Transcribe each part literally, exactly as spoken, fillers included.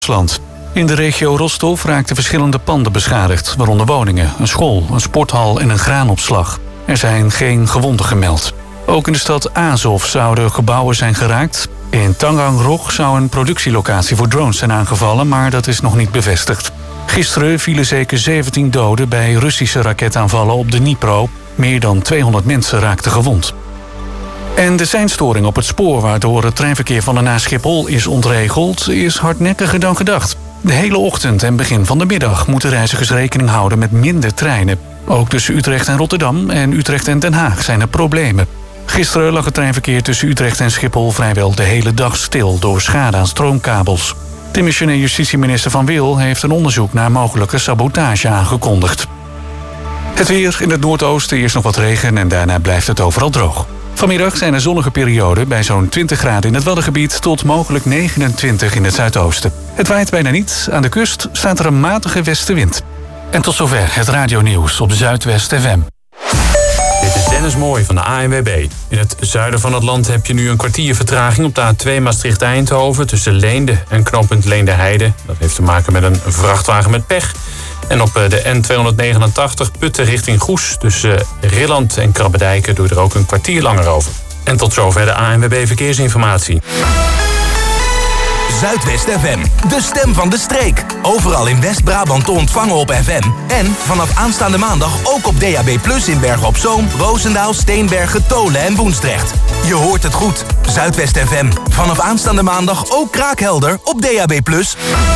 Rusland. In de regio Rostov raakten verschillende panden beschadigd, waaronder woningen, een school, een sporthal en een graanopslag. Er zijn geen gewonden gemeld. Ook in de stad Azov zouden gebouwen zijn geraakt. In Taganrog zou een productielocatie voor drones zijn aangevallen, maar dat is nog niet bevestigd. Gisteren vielen zeker zeventien doden bij Russische raketaanvallen op de Dnipro. Meer dan tweehonderd mensen raakten gewond. En de seinstoring op het spoor waardoor het treinverkeer van en naar Schiphol is ontregeld, is hardnekkiger dan gedacht. De hele ochtend en begin van de middag moeten reizigers rekening houden met minder treinen. Ook tussen Utrecht en Rotterdam en Utrecht en Den Haag zijn er problemen. Gisteren lag het treinverkeer tussen Utrecht en Schiphol vrijwel de hele dag stil door schade aan stroomkabels. Demissionair justitieminister Van Wil heeft een onderzoek naar mogelijke sabotage aangekondigd. Het weer in het noordoosten, eerst nog wat regen en daarna blijft het overal droog. Vanmiddag zijn er zonnige perioden bij zo'n twintig graden in het Waddengebied tot mogelijk negenentwintig in het zuidoosten. Het waait bijna niet. Aan de kust staat er een matige westenwind. En tot zover het radionieuws op Zuidwest F M. Dit is Dennis Mooij van de A N W B. In het zuiden van het land heb je nu een kwartier vertraging op de A twee Maastricht-Eindhoven tussen Leende en knooppunt Leende-Heide. Dat heeft te maken met een vrachtwagen met pech. En op de N tweehonderdnegenentachtig Putten richting Goes tussen Rilland en Krabbedijken doe je er ook een kwartier langer over. En tot zover de A N W B Verkeersinformatie. Zuidwest F M, de stem van de streek. Overal in West-Brabant te ontvangen op F M. En vanaf aanstaande maandag ook op D A B plus in Bergen op Zoom, Roosendaal, Steenbergen, Tolen en Woensdrecht. Je hoort het goed. Zuidwest F M. Vanaf aanstaande maandag ook kraakhelder op D A B plus.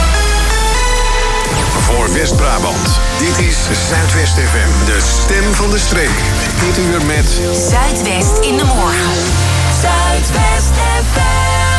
Voor West-Brabant. Dit is Zuidwest F M, de stem van de streek. Dit uur met Zuidwest in de morgen. Zuidwest F M.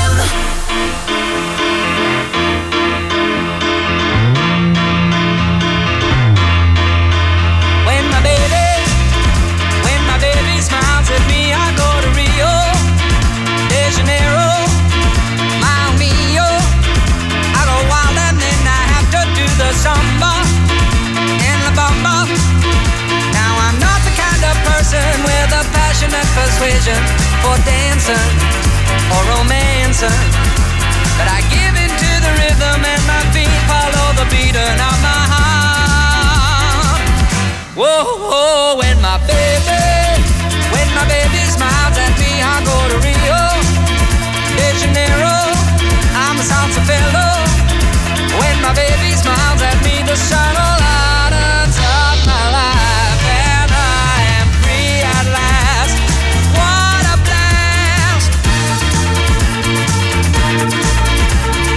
When my baby, when my baby smiles at me, I go to Rio de Janeiro, Miami, I go wild and then I have to do the samba and la bamba. Now I'm not the kind of person with a passionate persuasion for dancing or romancing, but I give in to the rhythm and my feet follow the beating of my heart. Whoa, whoa, when my baby, when my baby smiles at me, I go to Rio de Janeiro, I'm a salsa fellow. When my baby smiles at me, the sun will lightens up my life, and I am free at last. What a blast!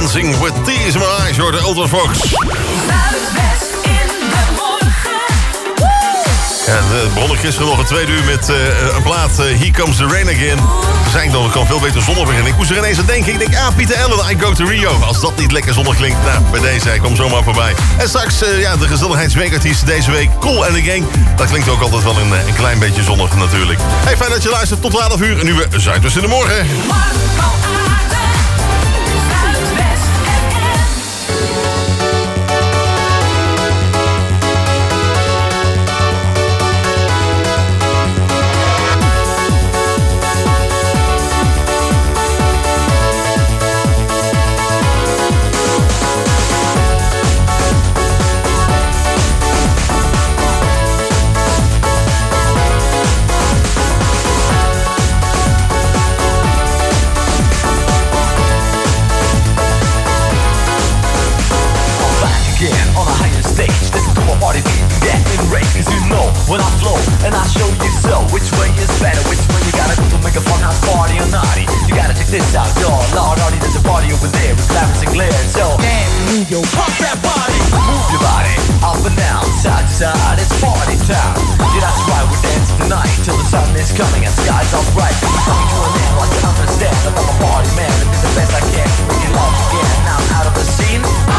Dancing with Tears in My Eyes, hoor de Ultrafox. Zuidwest in de morgen. Ja, we begonnen gisteren nog een tweede uur met uh, een plaat, uh, Here Comes the Rain Again. Toen zei ik nog, ik kan veel beter zonnig beginnen. Ik moest er ineens aan denken. Ik denk, ah, Pieter Allen, I Go to Rio. Als dat niet lekker zonnig klinkt, nou, bij deze, hij kwam zomaar voorbij. En straks, uh, ja, de gezelligheidsweekartiest deze week, Cool and the Gang. Dat klinkt ook altijd wel een, een klein beetje zonnig natuurlijk. Hey, fijn dat je luistert tot twaalf uur. En nu weer Zuidwest in de morgen. When I flow and I show you so, which way is better, which way you gotta go to make a fun house party or naughty. You gotta check this out, yo, Lord Hardy, there's a party over there with lamps and glare. So damn, move your pump that body, move your body up and down, side to side. It's party time. Yeah, that's right, we're dancing tonight till the sun is coming and skies are bright. Coming to an end, like you understand that I'm a party man and do the best I can to bring you love again. Now I'm out of the scene.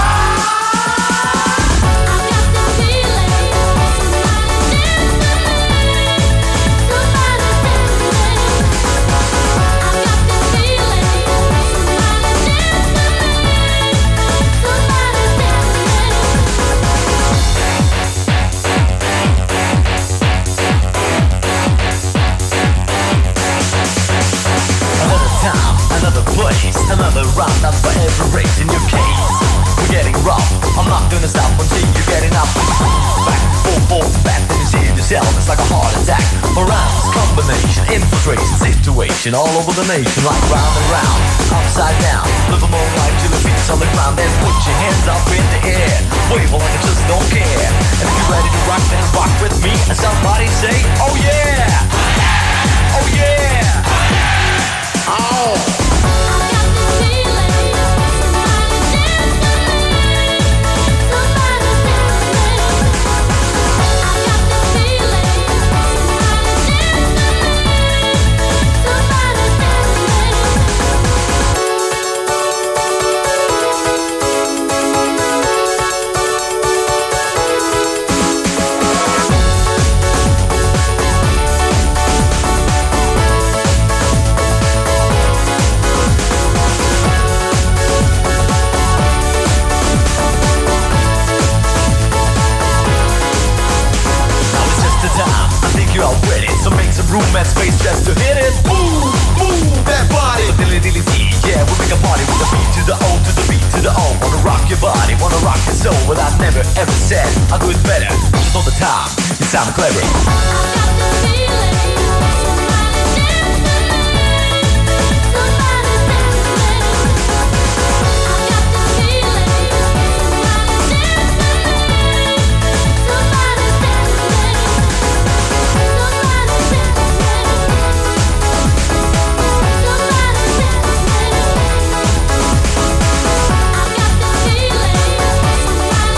Another round up for every race in your case. We're getting rough, I'm not gonna stop until you're getting up. Back, forth, forth, back, then you see it yourself. It's like a heart attack. Around, combination, infiltration, situation all over the nation. Like round and round, upside down. Live a moonlight till the feet's on the ground. Then put your hands up in the air. Wave like I just don't care. And if you're ready to rock, then rock with me. And somebody say, oh yeah! Oh yeah! Oh! Room and space just to hit it. Move, move that body. Dilly dilly dee, yeah, we make a party with the beat to the O to the beat to the O. Wanna rock your body, wanna rock your soul. But I never ever said I'll do it better. Just all the time, you sound clever. I got the feeling.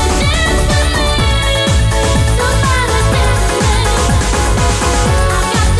I got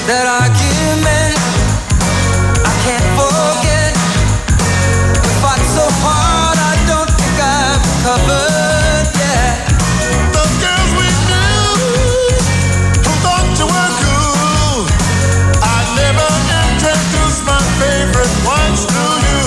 that argument I can't forget. We fought so hard I don't think I've recovered yet. The girls we knew who thought you were cool, I never introduced my favorite ones to you.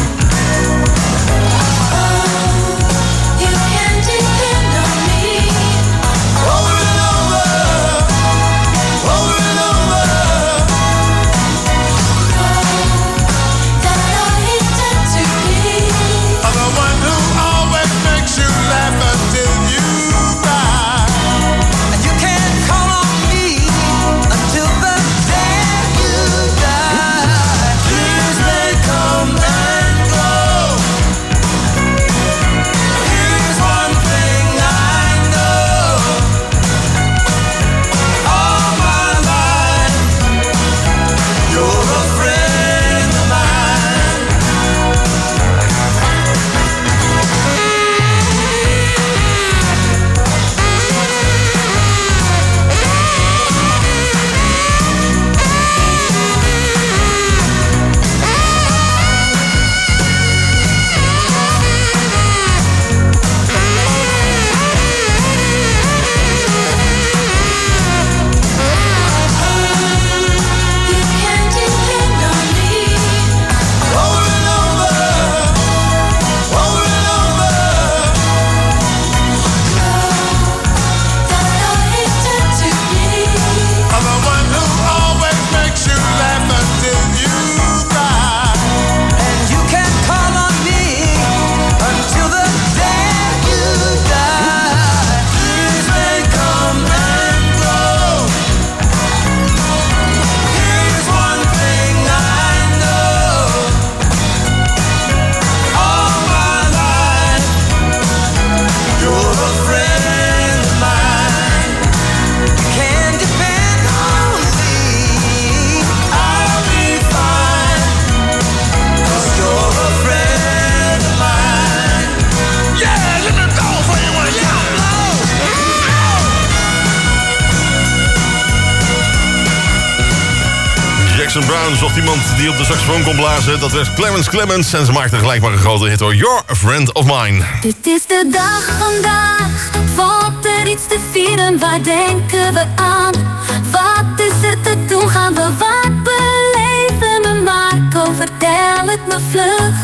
Jackson Brown zocht iemand die op de saxofoon kon blazen. Dat werd Clarence Clemens en ze maakte gelijk maar een grote hit door You're a Friend of Mine. Dit is de dag vandaag, valt er iets te vieren, waar denken we aan? Wat is het te doen, gaan we wat beleven we Marco, vertel het me vlug.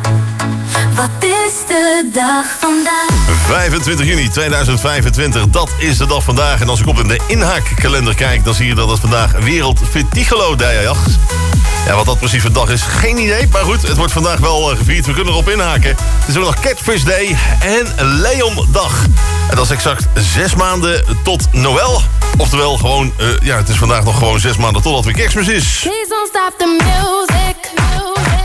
Wat is de dag vandaag? vijfentwintig juni tweeduizend vijfentwintig, dat is de dag vandaag. En als ik op in de inhaakkalender kijk, dan zie je dat het vandaag Wereld Vertigolo Day is. Ja, wat dat precies voor dag is, geen idee. Maar goed, het wordt vandaag wel gevierd. We kunnen erop inhaken. Het is ook nog Catfish Day en Leondag. En dat is exact zes maanden tot Noël. Oftewel gewoon, uh, ja, het is vandaag nog gewoon zes maanden totdat weer Kerstmis is. Please don't stop the music, music.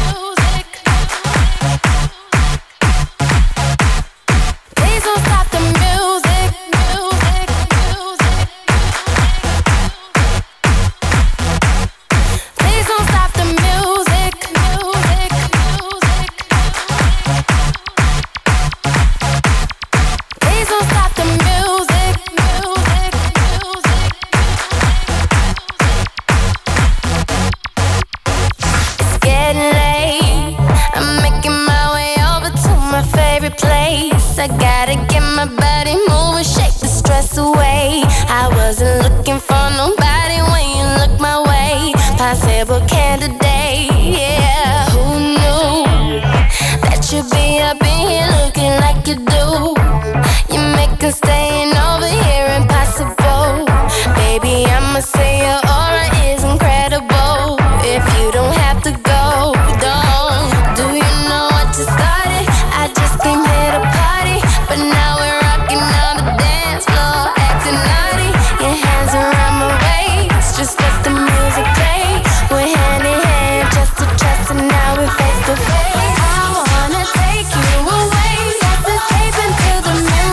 I gotta get my body moving, shake the stress away. I wasn't looking for nobody when you look my way. Possible candidate, yeah. Who knew that you'd be up in here looking like you do? You make us staying over here impossible. Baby, I'ma say your aura is incredible. If you don't have to go, don't. Do you know what you started? I just came here to party, but now we're rocking on the dance floor, acting naughty. Your hands around my waist, just let the music play. We're hand in hand, just to trust, and now we're face to face. I wanna take you away, let's escape into the music.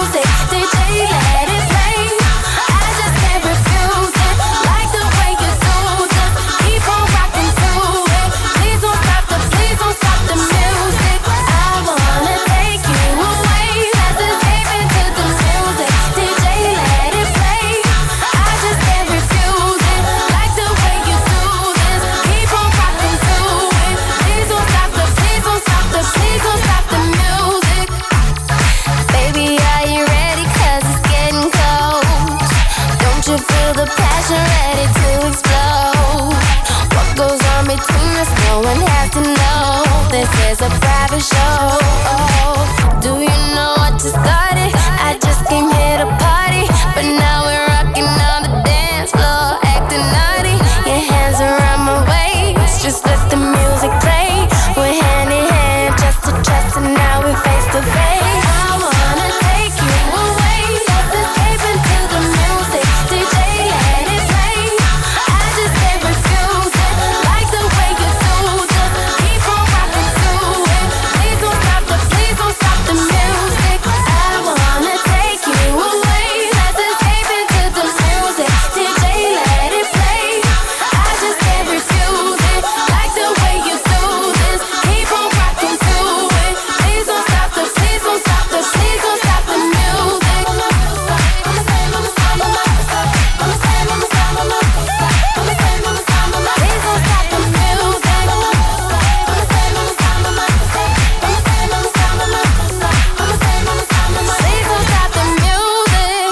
passion ready to explode. What goes on between us, no one has to know. This is a private show. Do you know what just started? I just came here to party, but now we're rocking on the dance floor, acting naughty. Your hands around my waist, just let the music play. We're hand in hand, just to trust, and now we're face to face. I wanna take you away, let's escape into the music. D J, let it play. I just can't refuse it, like the way you do. Just keep on rocking to it. Please don't stop the, please don't stop the music. I wanna take you away, let's escape into the music. D J, let it play. I just can't refuse it, like the way you do this. Keep on rocking to it. Please don't stop the, please don't stop the, please don't stop the music. I'ma say, I'ma say, I'ma say, I'ma say, I'ma say, I'ma say, I'ma say, I'ma say, I'ma say, please don't stop the music. I'ma say, I'ma say, I'ma say, I'ma say, I'ma say, I'ma say, I'ma say, I'ma say, I'ma say, please don't stop the music.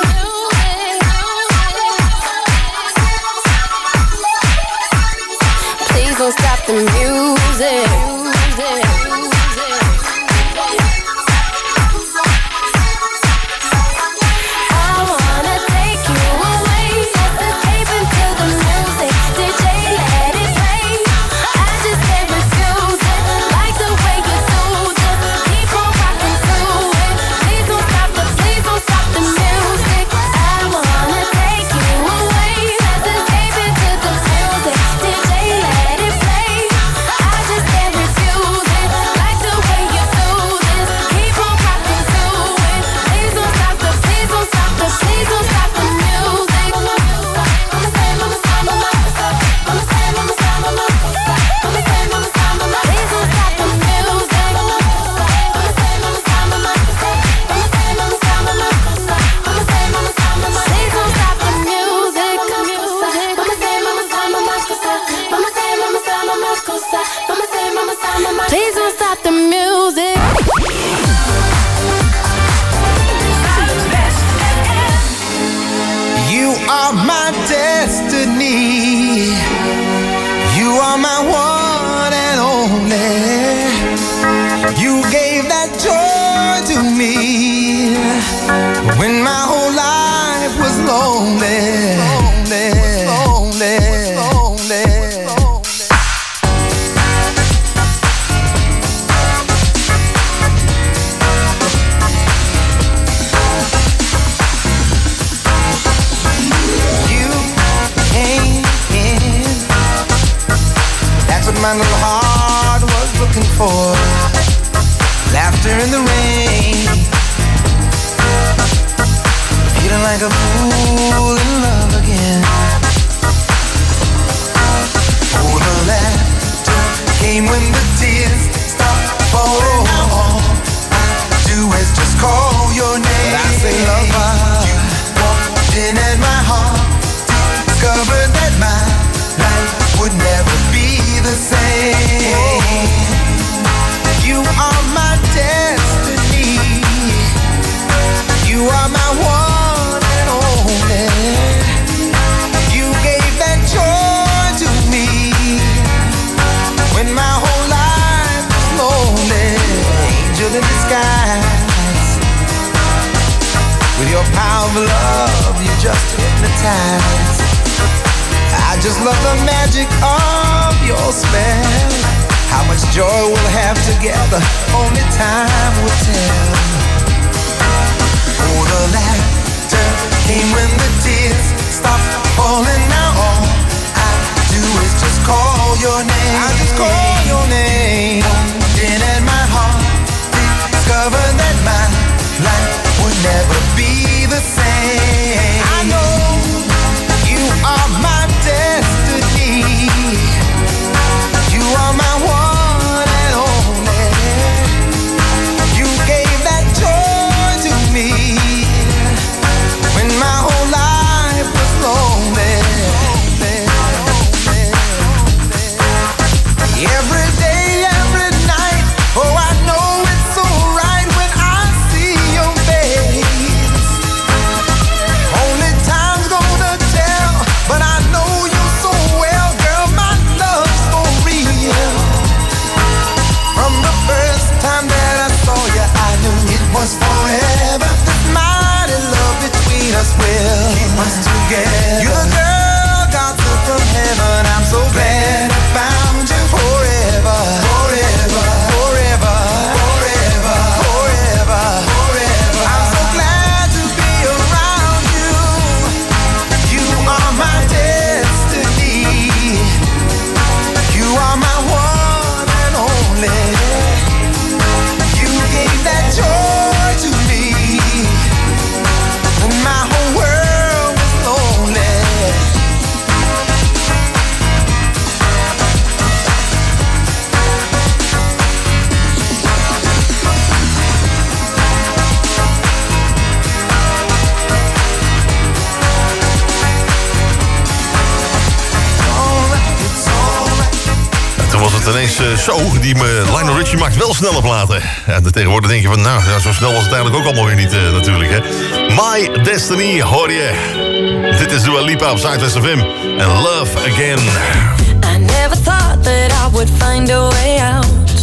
Please don't stop the music. I wanna take you away, let's escape into the music. D J, let it play. I just can't refuse it, like the way you do. Just keep on rocking to it. Please don't stop the, please don't stop the music. I wanna take you away, let's escape into the music. D J, let it play. I just can't refuse it, like the way you do this. Keep on rocking to it. Please don't stop the, please don't stop the, please don't stop the music. I'ma say, I'ma say, I'ma say, I'ma say, I'ma say, I'ma say, I'ma say, I'ma say, I'ma say, please don't stop the music. I'ma say, I'ma say, I'ma say, I'ma say, I'ma say, I'ma say, I'ma say, I'ma say, I'ma say, please don't stop the music. I'ma say, I'ma say, I'ma say, I'ma say, I'ma say, I'ma say, I'ma say, I'ma say, I'ma say, I'ma say, I'ma say, please don't stop the music. You are my destiny. You are my one and only. You gave that joy to me when my whole life was lonely. Lonely, lonely, lonely. You came in. That's what my little heart was looking for. Laughter in the rain. Feeling like a fool in love again. Oh, the laughter came when the tears stopped falling. All I do is just call your name. But I say, lover, you walked in at my heart, discovered that my life would never be the same. You are my destiny. You are my one and only. You gave that joy to me when my whole life was lonely. Angel in disguise. With your power of love, you just hypnotize. I just love the magic of your spell. How much joy we'll have together, only time will tell. Oh, the laughter came when the tears stopped falling. Now all I do is just call your name. I just call your name. In at my heart, discover that my life would never be the same. I know you are my destiny. You are my one and only. You gave that joy to me when my whole life was lonely. together. You're the girl God sent from heaven. I'm so glad I found you forever, forever, forever, forever, forever, forever. I'm so glad to be around you. You are my destiny. You are my one and only. You gave that joy to me when my whole world was lonely. Toen was het ineens uh, zo, die me, Lionel Richie maakt wel snelle platen. Ja, tegenwoordig denk je van, nou, ja, zo snel was het eigenlijk ook allemaal weer niet uh, natuurlijk, hè. My Destiny, hoor je. Dit is Dua Lipa op Zuidwest F M. En Love Again. I never thought that I would find a way out.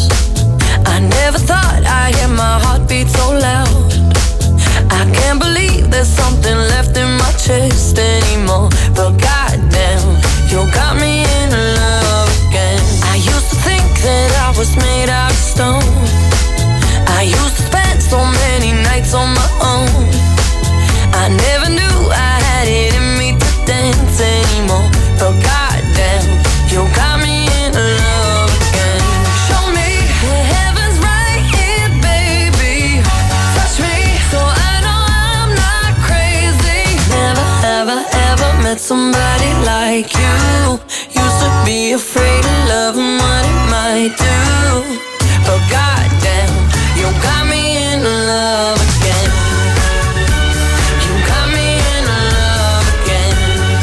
I never thought I'd hear my heartbeat so loud. I can't believe there's something left in my chest anymore. But goddamn, you got me in love again. I used to think that I was made out of stone. I used to spend so many nights on my own. I never knew I had it in me to dance anymore. But goddamn, you got me in love again. Show me the heavens right here, baby. Touch me so I know I'm not crazy. Never, ever, ever met somebody like you. Used to be afraid of love and what it might do. But goddamn, you got me in love again. You got me in love again.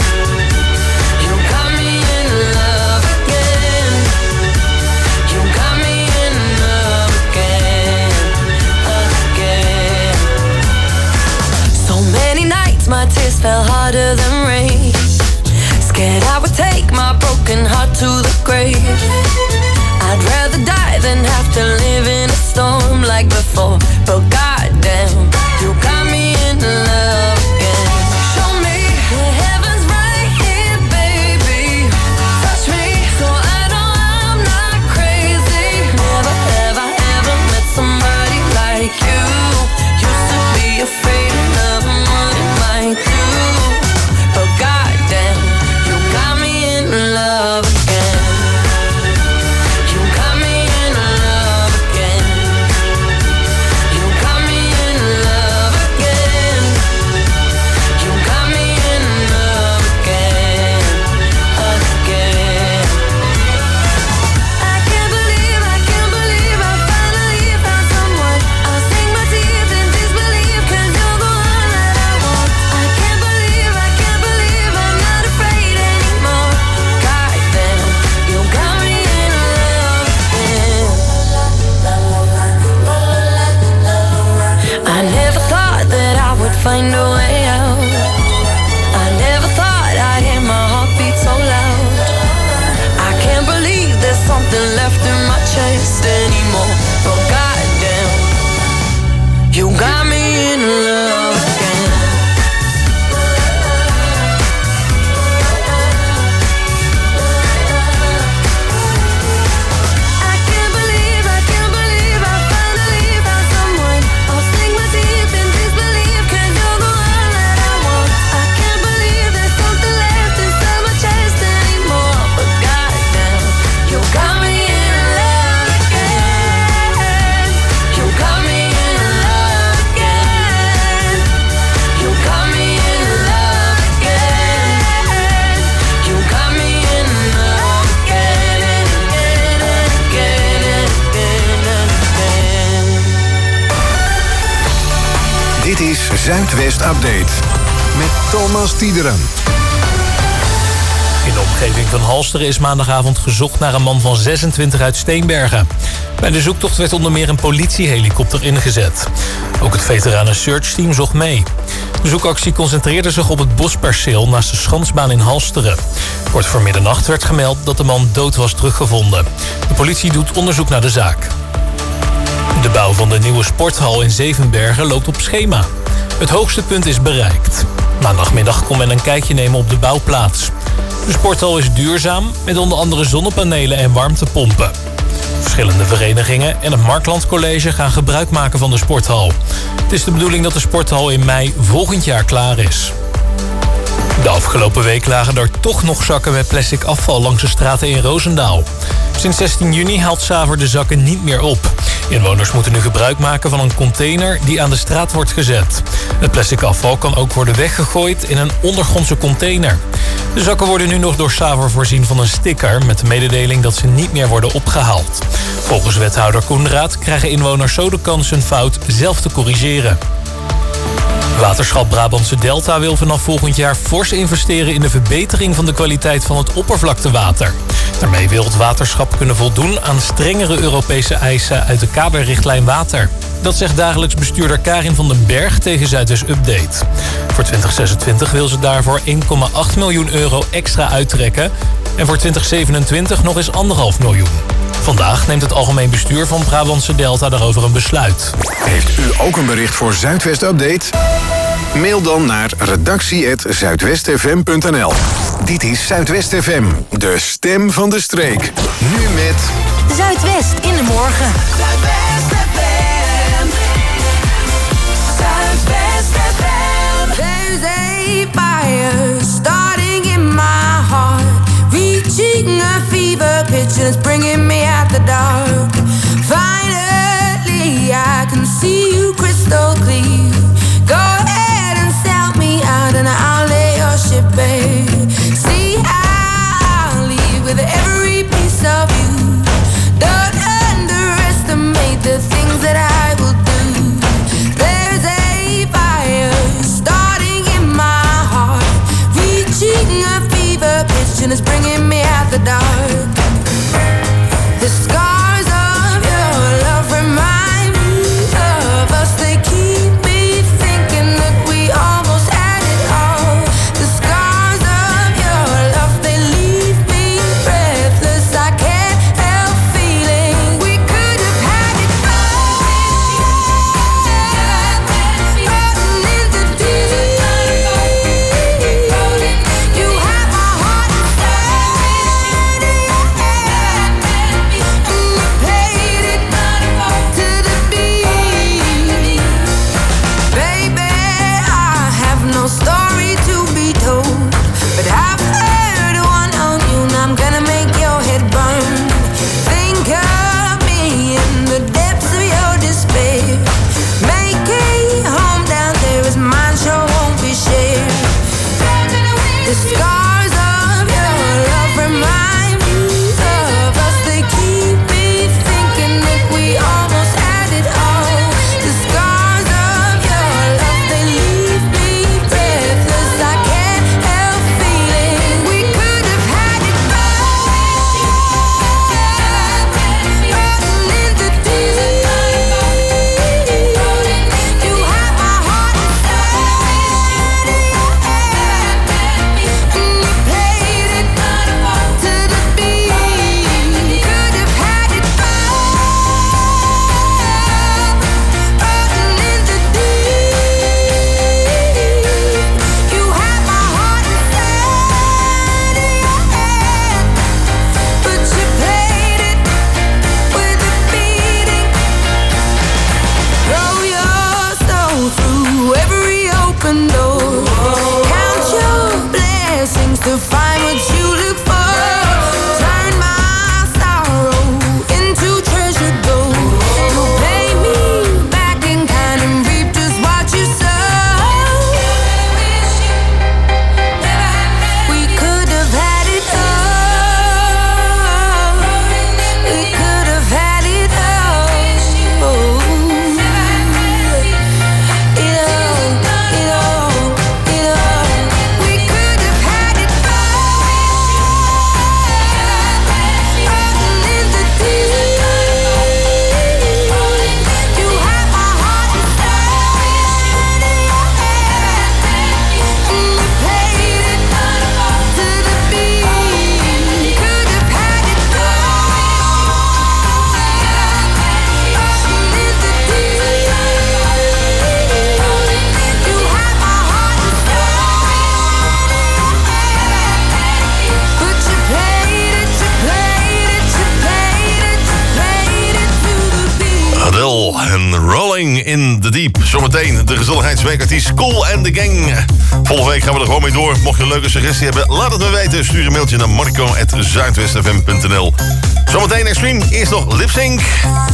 You got me in love again. You got me in love again, again. So many nights my tears fell harder than rain. Scared I would take my broken heart to the grave. I'd rather die than have to live in a storm like before. But goddamn, you got me in love again. Show me the heavens right here, baby. Touch me so I know I'm not crazy. Never, ever, ever met somebody like you. Used to be afraid of love and what it might do. But goddamn, you got me in love again. You got me in love again. You got me in love again. You got me in love again, again. I can't believe, I can't believe I finally found someone. I'll sink my teeth in disbelief 'cause you're the one that I want. I can't believe, I can't believe I'm not afraid anymore. Goddamn, you got me in love again. I never thought that I would find a way out. I never thought I'd hear my heartbeat so loud. I can't believe there's something left in my chest anymore. But goddamn, you got me in love again. I can't believe, I can't believe I finally found someone. I'll sink my teeth in disbelief 'cause you're the one that I want. I can't believe there's something left inside my chest anymore. But goddamn, you got me in love again. You got me in love again. You got me in love again. You got me in love again and again and again and again and again. Dit is Zuidwest Update met Thomas Tiederen. In de omgeving van Halsteren is maandagavond gezocht naar een man van zesentwintig uit Steenbergen. Bij de zoektocht werd onder meer een politiehelikopter ingezet. Ook het veteranen searchteam zocht mee. De zoekactie concentreerde zich op het bosperceel naast de Schansbaan in Halsteren. Kort voor middernacht werd gemeld dat de man dood was teruggevonden. De politie doet onderzoek naar de zaak. De bouw van de nieuwe sporthal in Zevenbergen loopt op schema. Het hoogste punt is bereikt. Maandagmiddag kon men een kijkje nemen op de bouwplaats. De sporthal is duurzaam, met onder andere zonnepanelen en warmtepompen. Verschillende verenigingen en het Markland College gaan gebruik maken van de sporthal. Het is de bedoeling dat de sporthal in mei volgend jaar klaar is. De afgelopen week lagen er toch nog zakken met plastic afval langs de straten in Roosendaal. Sinds zestien juni haalt Saver de zakken niet meer op. Inwoners moeten nu gebruik maken van een container die aan de straat wordt gezet. Het plastic afval kan ook worden weggegooid in een ondergrondse container. De zakken worden nu nog door Saver voorzien van een sticker met de mededeling dat ze niet meer worden opgehaald. Volgens wethouder Koenraad krijgen inwoners zo de kans hun fout zelf te corrigeren. Waterschap Brabantse Delta wil vanaf volgend jaar fors investeren in de verbetering van de kwaliteit van het oppervlaktewater. Daarmee wil het waterschap kunnen voldoen aan strengere Europese eisen uit de kaderrichtlijn water. Dat zegt dagelijks bestuurder Karin van den Berg tegen Zuidwest Update. Voor twintig zesentwintig wil ze daarvoor één komma acht miljoen euro extra uittrekken en voor twintig zevenentwintig nog eens anderhalf miljoen. Vandaag neemt het algemeen bestuur van Brabantse Delta daarover een besluit. Heeft u ook een bericht voor Zuidwest Update? Mail dan naar redactie apenstaartje zuidwestfm punt n l. Dit is Zuidwest F M, de stem van de streek. Nu met Zuidwest in de morgen. Zuidwest F M. Zuidwest F M. There's a fire starting in my heart, reaching a fever pitch and it's bringing me out the dark. Finally, I can see you crystal clear. Go ahead and sell me out and I'll lay your ship bare. See, I'll leave with every piece of you. Don't underestimate the things that I will do. There's a fire starting in my heart, reaching a fever pitch and it's bringing me out the dark. The scars of your love remind me of us. They keep me thinking that we almost had it all. The scars of your love, they leave me breathless. I can't help feeling we could have had it all. Rotten in the deep. You have my heart inside, and you played it to the beat. Baby, I have no story to be told, but I've heard one on you and I'm gonna make your head burn. Think of me in the depths of your despair. Make a home down there as mine sure won't be shared. The scars of your love remind me of us. They keep me thinking that we almost had it all. The scars of your love, they leave me breathless. I can't help feeling we could have had it all. Rotten in the deep. You have my heart inside, and you played it to the beat. Could have had it all. Rotten in the deep. You have my heart inside of your hand, but you played it with a beating. Throw your soul through every open door. Count your blessings to find what you look for. Turn my sorrow into treasure gold. You pay me back in kind and reap just what you sow. We could have had it all. We could have had it all. It all, it all, it all. We could have had it all. Rolling in the Deep. Zometeen de gezelligheidsweekartiest Cool and the Gang. Volgende week gaan we er gewoon mee door. Mocht je een leuke suggestie hebben, laat het me weten. Stuur een mailtje naar marco at zuidwest f m punt n l. Zometeen Extreme. Eerst nog Lip Sync.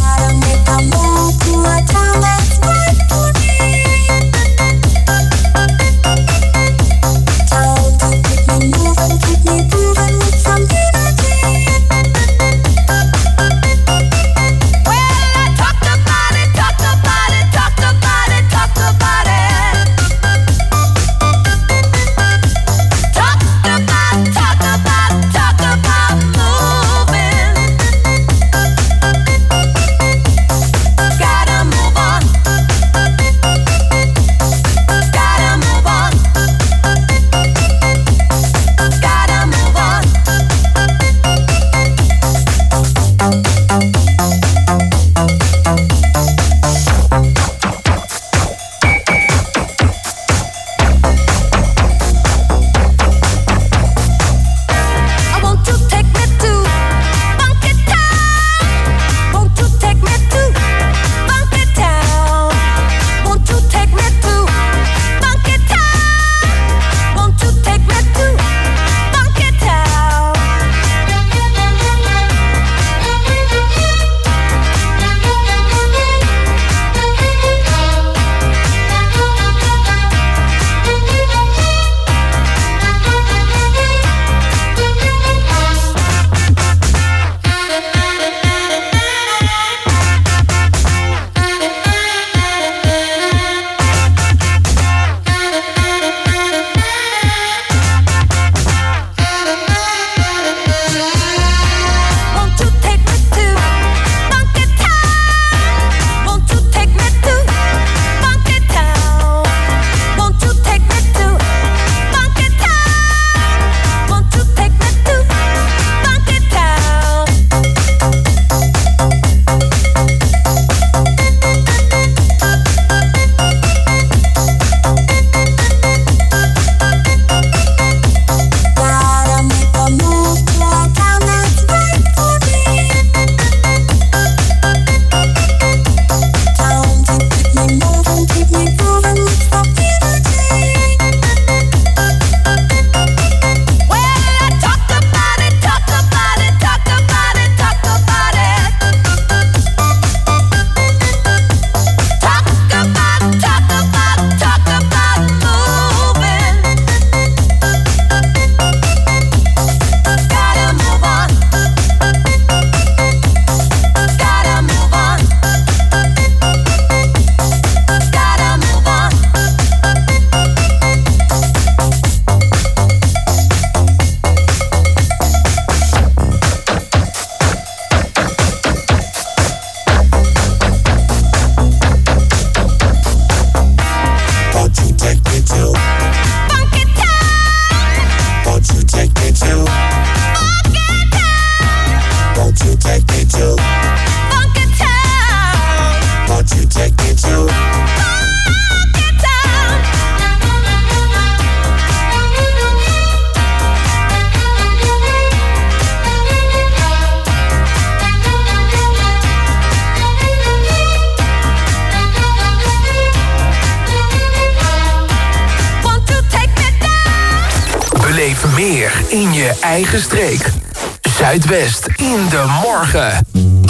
Meer in je eigen streek. Zuidwest in de morgen.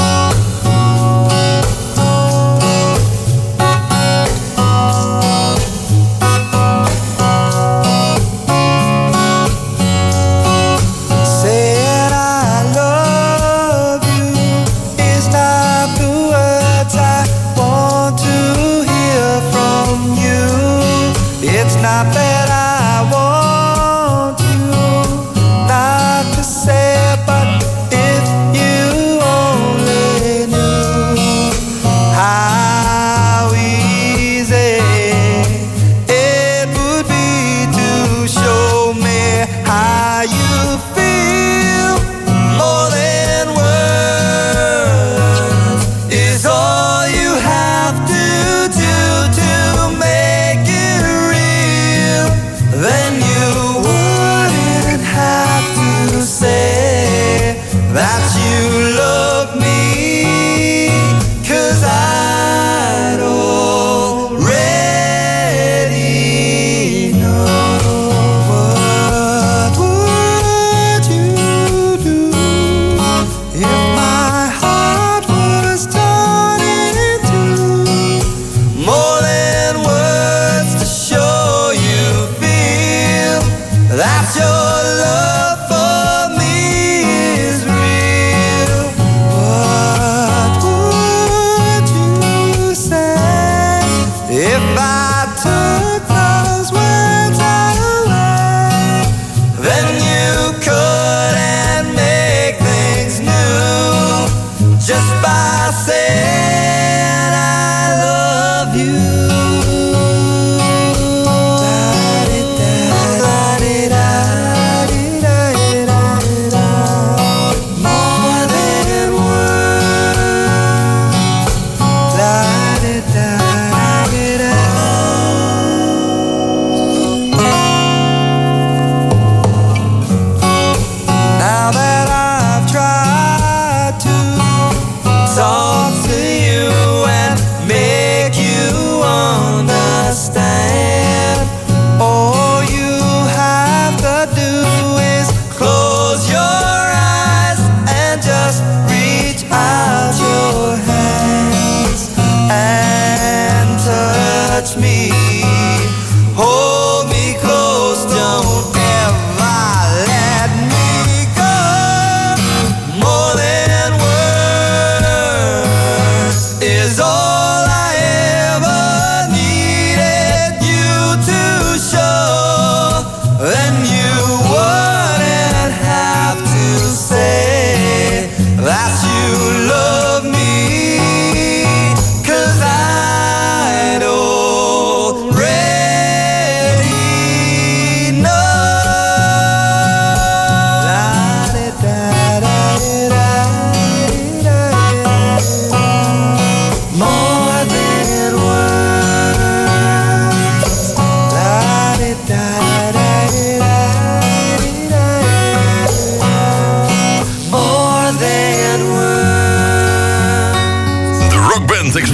Saying I love you is not the words I want to hear from you. It's not that I want say, but if you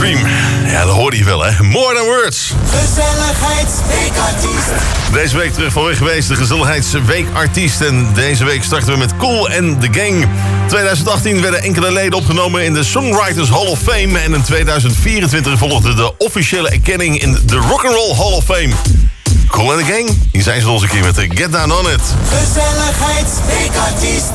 Dream. Ja, dat hoorde je wel, hè. More Than Words. Gezelligheidsweekartiest. Deze week terug van weg geweest, de Gezelligheidsweekartiest. En deze week starten we met Kool and the Gang. twintig achttien werden enkele leden opgenomen in de Songwriters Hall of Fame. En in tweeduizend vierentwintig volgde de officiële erkenning in de Rock'n'Roll Hall of Fame. Kool and the Gang, hier zijn ze nog eens een keer met de Get Down On It. Gezelligheidsweekartiest.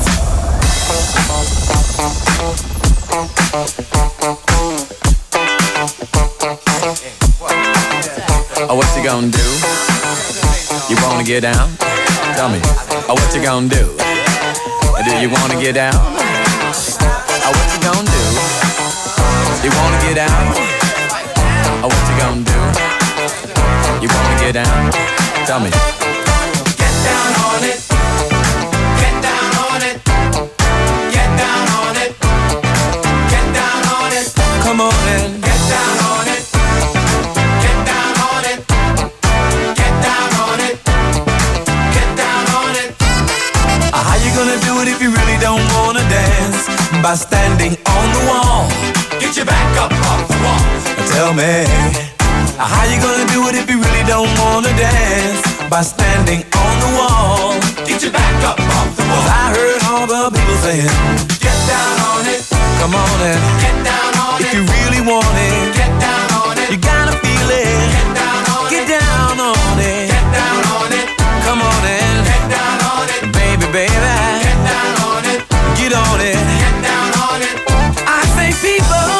Oh, what you gonna do? You wanna get down? Tell me. Oh, what you gonna do? Do you wanna get down? Oh, what you gonna do? You wanna get down? Oh, what you gonna do? You wanna get down? Tell me. Get down on it. Get down on it. Get down on it. Get down on it. Come on in. Get down on it. Get down on it. Get down on it. Get down on it. How you gonna do it if you really don't wanna dance? By standing on the wall. Get your back up off the wall. Tell me. How you gonna do it if you really don't wanna dance? By standing on the wall. Get your back up off the wall. 'Cause I heard all the people saying, get down on it. Come on in. Get down on if it. If you really want it, get down on it. You gotta feel it. Get down on get it. Down on it. Get down on it. Come on in. Get down on it. Baby, baby. Get down on it. Get on it. Get down on it. I say people.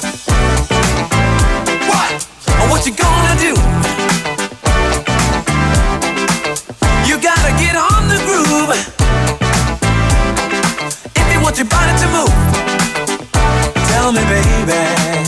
What? What you gonna do? You gotta get on the groove. If you want your body to move. Tell me, baby.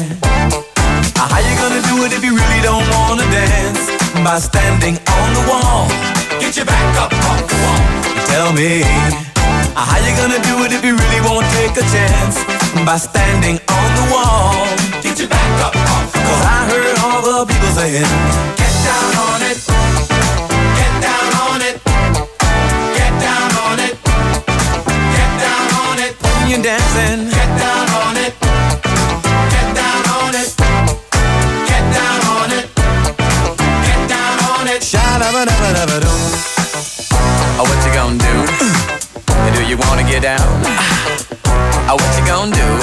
How you gonna do it if you really don't wanna dance? By standing on the wall. Get your back up off the wall. Tell me. How you gonna do it if you really won't take a chance? By standing on the wall. Get your back up off the wall. 'Cause I heard all the people saying, get down on it. Get down on it. Get down on it. Get down on it. When you're dancing, get down on it. Get down on it. Get down on it. Get down on it. Sha-da-ba-da-ba-da-ba-doo. Oh, what you gonna do? Do you wanna get down? Oh, what you gonna do?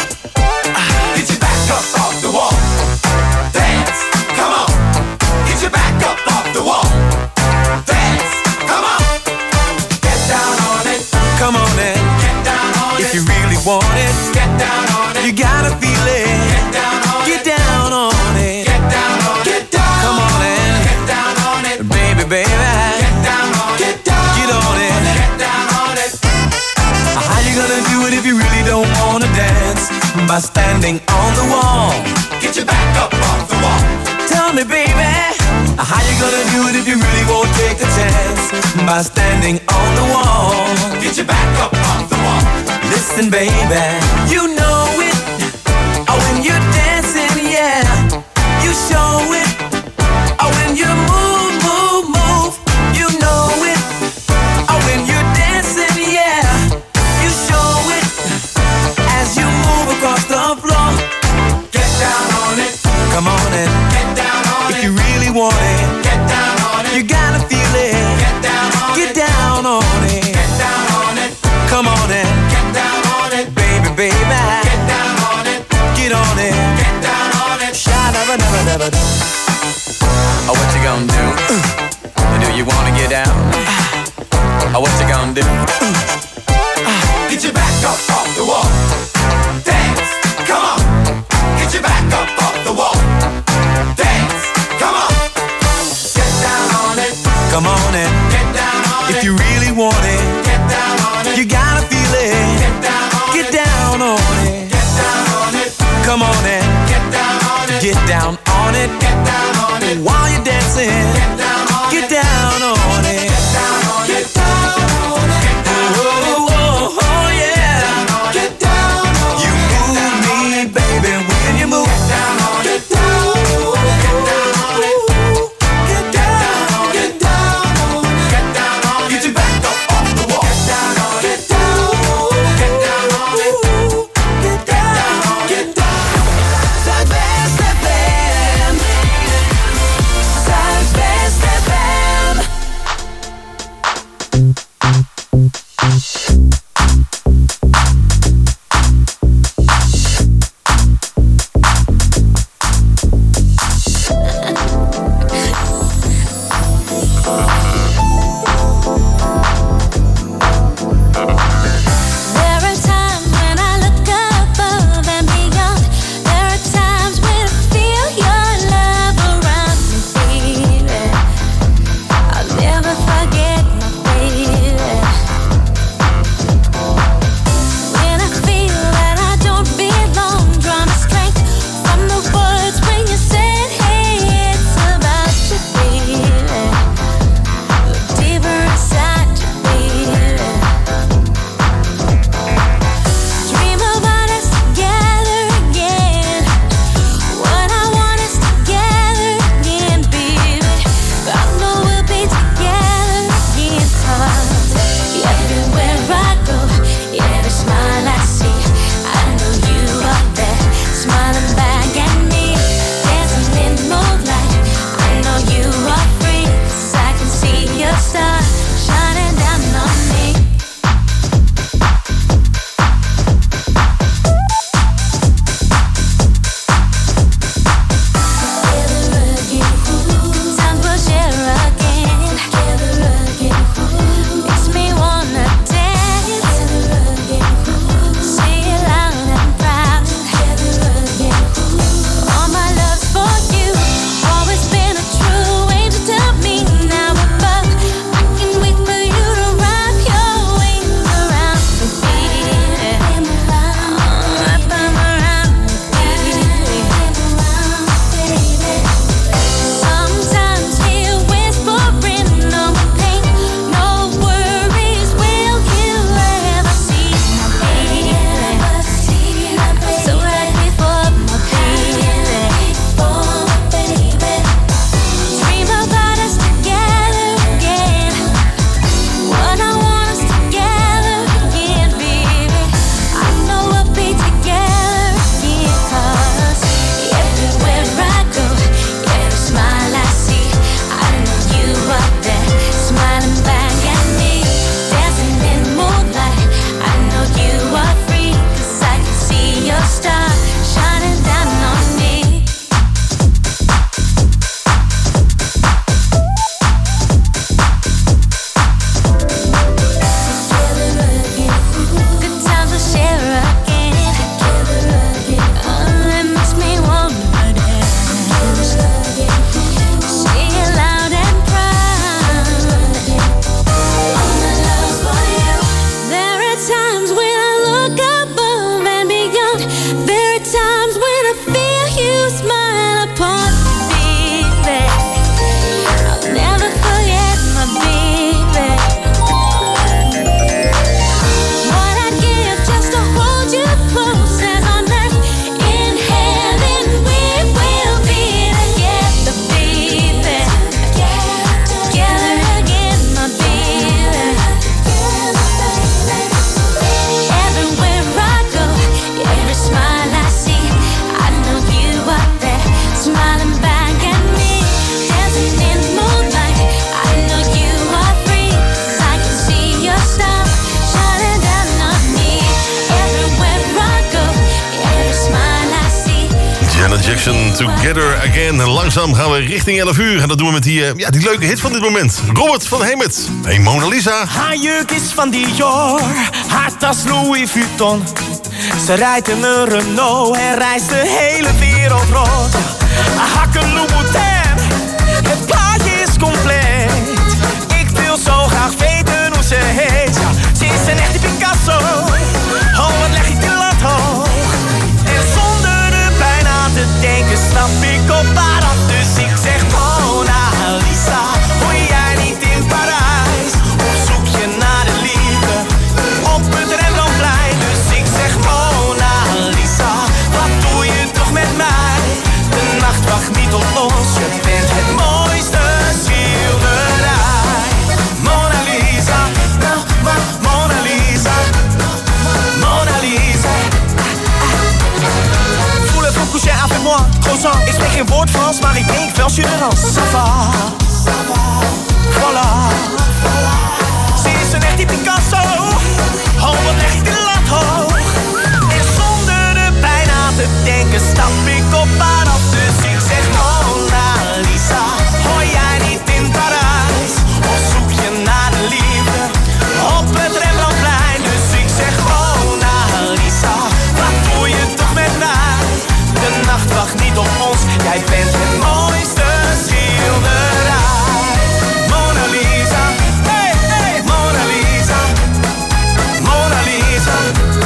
Get your back up off the wall. Dance, come on. Get your back up off the wall. Dance, come on. Get down on it. Come on in. Get down on if it. If you really want it, get down on it. You gotta feel it. Get down on get it. Down on it. Get down on get it. Down. Come on in. Get down on it. Baby, baby. Get down on it. Get down. Get on it. Get down on it. How you gonna do it if you really don't wanna dance? By standing on the wall. Get your back up off the wall. Tell me, baby. How you gonna do it if you really won't take a chance? By standing on the wall. Get your back up off the wall. Listen, baby. You know it. Oh, when you're dancing, yeah. You show it. Oh, when you move, move, move. You know it. Oh, when you're dancing, yeah. You show it. As you move across the floor. Get down on it. Come on in. Get down on if it. If you really want it. Get down on it. You gotta feel it. Get down on Get it. down on it. Get down on it. Come on in. Get down on it. Baby, baby. Get down on it. Get on it. Get down on it. Sha-da-ba-da-ba-da-ba-da. Oh, what you gonna do? Do you wanna get down? Oh, what you gonna do? Get your back up off the wall. Dance, come on. Get your back up off the wall. Dance, come on. Get down on it. Come on in. Get down on if it. If you really want it. Get down on it. You gotta feel it. Get down on Get it. down on it. Get down on it. Come on in. Get down on it. Get down on it. Get down on it. While you're dancing. Get down on Get it. down on it. Get down on it. Get down on it. Get down on it. Oh, oh, oh, yeah. Get down on it. You move me, baby, when you move. Get down on it. Get down on it. Get down on it. Get down on it. Get down on it. Get down on it. Get your back up off the wall. Get down on it. Get down on it. Get down on it. Get down on it. Get down. Zuidwest Jackson, Together Again. Langzaam gaan we richting elf uur. En dat doen we met die, uh, ja, die leuke hit van dit moment. Robert van Hemert. Hey, Mona Lisa. Haar jurk is van Dior, haar tas Louis Vuitton. Ze rijdt in een Renault en reist de hele wereld rond. Haar hakken Louboutin, het plaatje is compleet. Ik wil zo graag weten hoe ze heet. Ja, ze is een echte Picasso. Oh, wat leg ik die lat hoog. En zonder er bijna te denken stap ik op haar af. Dus ik zeg Mona Lisa, hoor jij niet in Parijs? Of zoek je naar de liefde op het Rembrandtplein? Dus ik zeg Mona Lisa, wat doe je toch met mij? De nacht wacht niet op ons, je bent het mooiste schilderij. Mona Lisa, nou, maar Mona Lisa, Mona Lisa. Voulez-vous coucher avec moi, croissant? Ik spreek geen woord Frans, maar ik denk wel Surinams. Ça va, voilà. Ze is een echte Picasso. Oh, wat leg ik de lat hoog. En zonder er bijna te denken stap ik op haar af. Dus ik zeg Mona Lisa, hoor jij niet in Parijs? Of zoek je naar de liefde op het Rembrandtplein? Dus ik zeg Mona Lisa, wat doe je toch met mij? De nacht wacht niet op ons, jij bent het mooiste schilderij. Mona Lisa, hey, hey, Mona Lisa, Mona Lisa.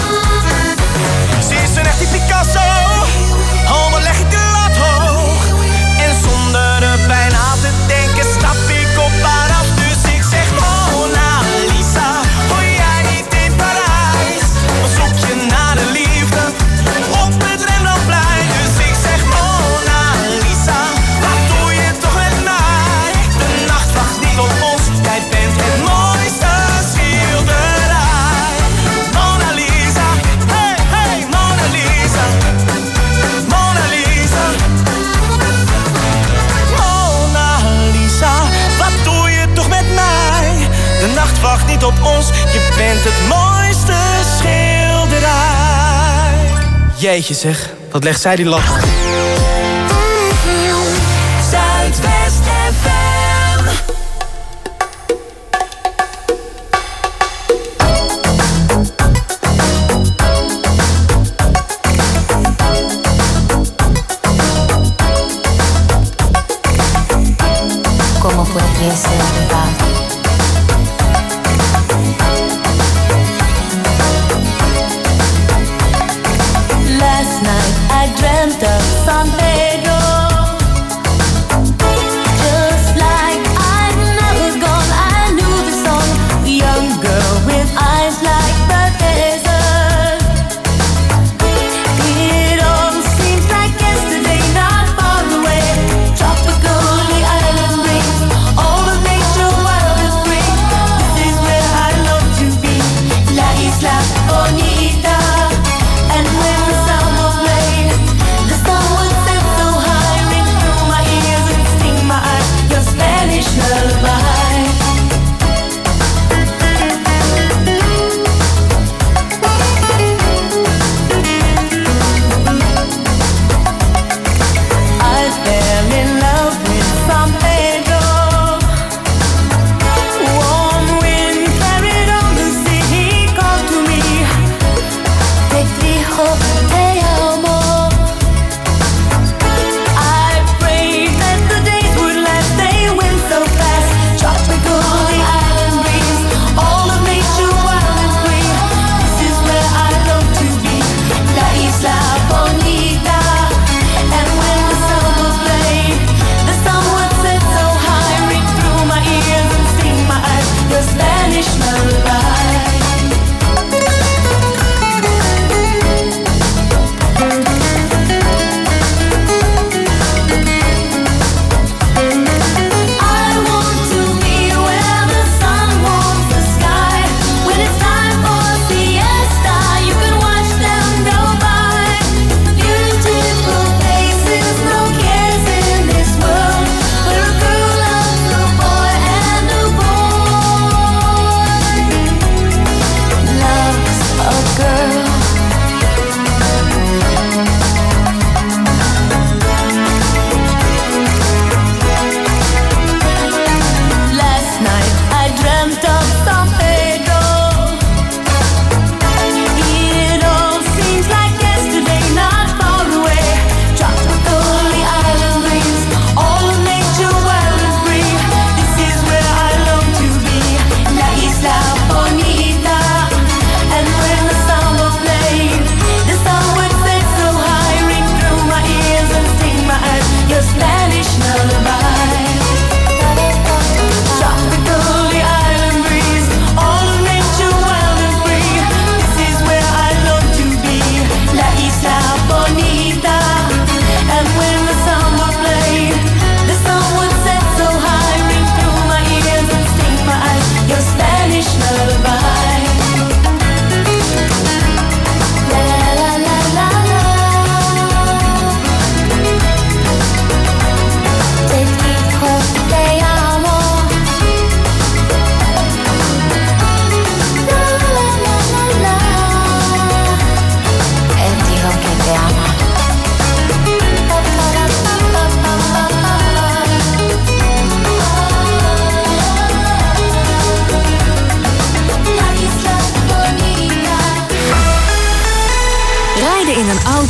Ze is een echte Picasso, oh wat leg ik de lat hoog. En zonder er bijna te denken stap ik op haar af. Dus ik zeg Mona Lisa, hoor jij niet in Parijs? Of zoek je naar de liefde op het Rembrandtplein? Dus ik zeg Mona Lisa, wat doe je toch met mij? De nacht wacht niet op ons, jij bent het mooiste schilderij. Mona Lisa, hey, hey, Mona Lisa, Mona Lisa. Mona Lisa, wat doe je toch met mij? De nacht wacht niet op ons, je bent het mooiste schilderij. Jeetje zeg, wat legt zij die lat? Zuidwest F M. Como puede ser verdad. Last night I dreamt of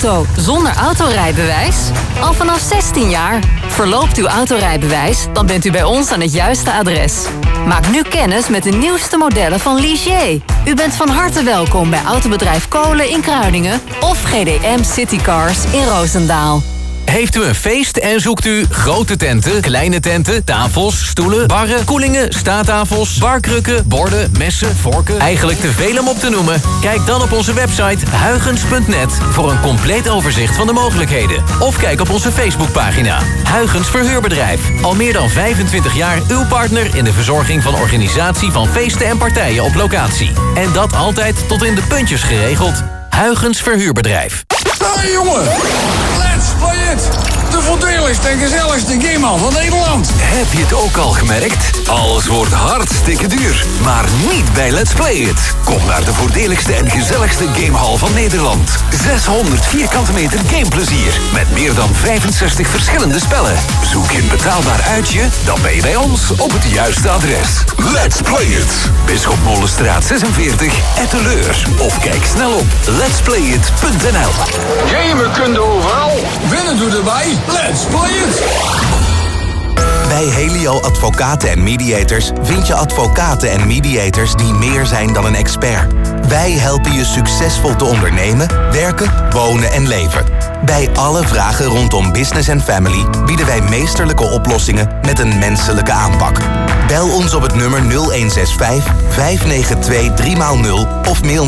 auto zonder autorijbewijs? Al vanaf zestien jaar. Verloopt uw autorijbewijs, dan bent u bij ons aan het juiste adres. Maak nu kennis met de nieuwste modellen van Ligier. U bent van harte welkom bij Autobedrijf Kolen in Kruiningen of G D M Citycars in Roosendaal. Heeft u een feest en zoekt u grote tenten, kleine tenten, tafels, stoelen, barren, koelingen, staattafels, barkrukken, borden, messen, vorken? Eigenlijk te veel om op te noemen? Kijk dan op onze website huygens punt net voor een compleet overzicht van de mogelijkheden. Of kijk op onze Facebookpagina. Huygens Verhuurbedrijf. Al meer dan vijfentwintig jaar uw partner in de verzorging van organisatie van feesten en partijen op locatie. En dat altijd tot in de puntjes geregeld. Huygens Verhuurbedrijf. Hey jongen, let's play it! De voordeligste en gezelligste gamehal van Nederland. Heb je het ook al gemerkt? Alles wordt hartstikke duur. Maar niet bij Let's Play It. Kom naar de voordeligste en gezelligste gamehal van Nederland. zeshonderd vierkante meter gameplezier. Met meer dan vijfenzestig verschillende spellen. Zoek je een betaalbaar uitje? Dan ben je bij ons op het juiste adres. Let's Play It. Bisschop Molenstraat zesenveertig, Etteleur. Of kijk snel op lets play it punt n l. Gamen kun je overal. Winnen doe erbij. Let's play it. Bij Helio Advocaten en Mediators vind je advocaten en mediators die meer zijn dan een expert. Wij helpen je succesvol te ondernemen, werken, wonen en leven. Bij alle vragen rondom business en family bieden wij meesterlijke oplossingen met een menselijke aanpak. Bel ons op het nummer nul een zes vijf, vijf negen twee, drie nul of mail